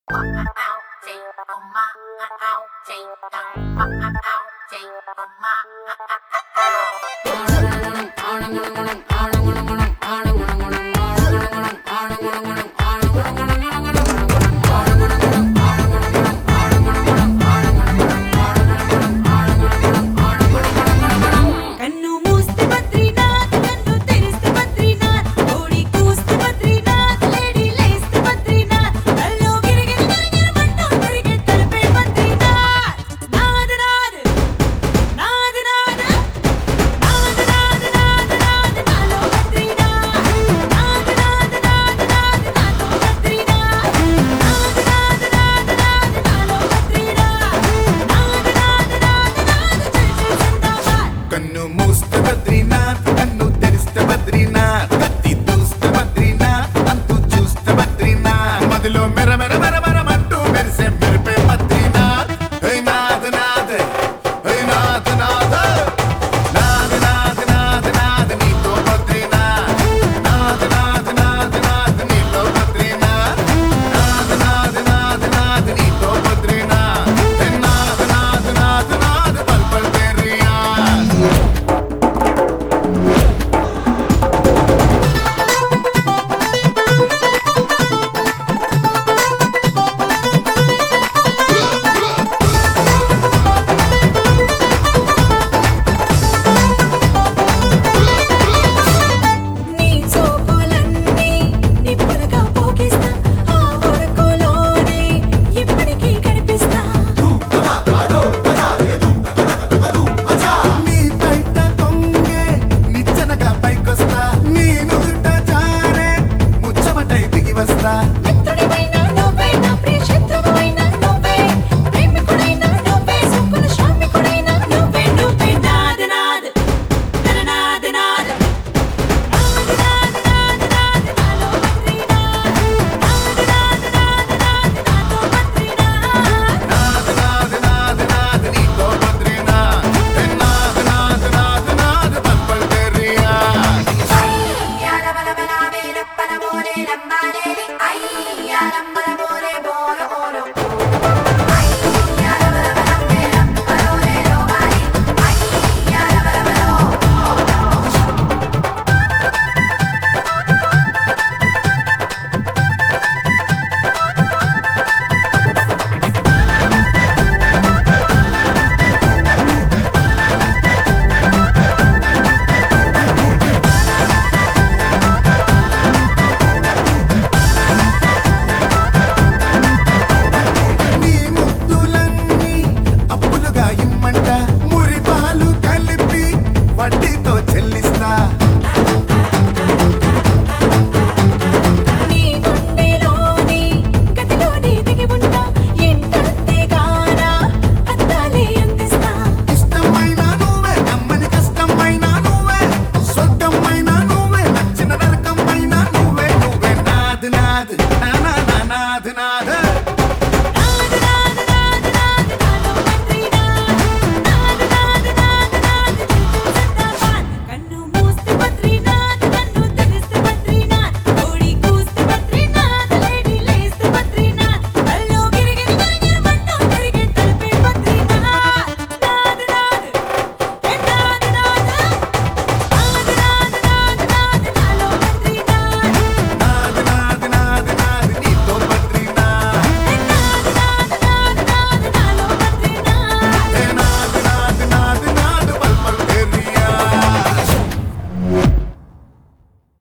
కన్ను మూస్తే బద్రీనాథ్, కన్ను తెరిస్తే బద్రీనాథ్, ఓడి కూస్తే బద్రీనాథ్, లేడీ లేస్తే బద్రీనాథ్, కల్లో గిరిగిరి గిరిగిరమంటూ తిరిగే తలపే బద్రీనాథ్. నాద్ నాద్ నాద్ నాద్ నాద్ నాద్ నాద్ నాద్ నాలో బద్రీనాథ్. నాద్ నాద్ నాద్ నాద్ నాలో బద్రీనాథ్. నాద్ నాద్ నాద్ నాద్ నాలో బద్రీనాథ్. నాద్ నాద్ నాద్ నాద్ జై జై జిందాబాద్. కన్ను మూస్తే బద్రీనాథ్, కన్ను తెరిస్తే బద్రీనాథ్, కత్తి దూస్తే బద్రీనాథ్, అంతు చూస్తే బద్రీనాథ్, మదిలో మెరమెర